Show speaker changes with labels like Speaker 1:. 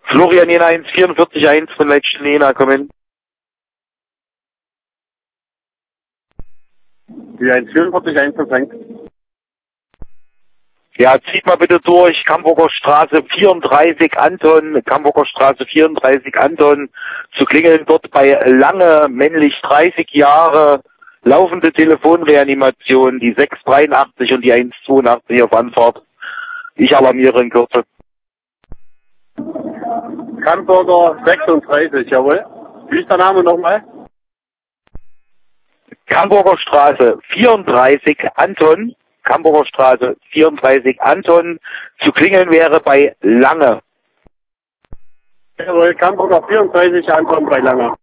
Speaker 1: Florian Jena 144.1 von letzten Jena, komm hin.
Speaker 2: Die 144.1 von Frank.
Speaker 1: Ja, zieht mal bitte durch, Camburger Straße 34 Anton, Camburger Straße 34 Anton, zu klingeln dort bei Lange, männlich 30 Jahre, laufende Telefonreanimation, die 683 und die 182 auf Anfahrt. Ich alarmiere in Kürze.
Speaker 2: Camburger 36, jawohl. Wie ist der Name nochmal?
Speaker 1: Camburger Straße 34 Anton, Camburger Straße 34 Anton, zu klingeln wäre bei Lange.
Speaker 2: Jawohl, Camburger 34 Anton bei Lange.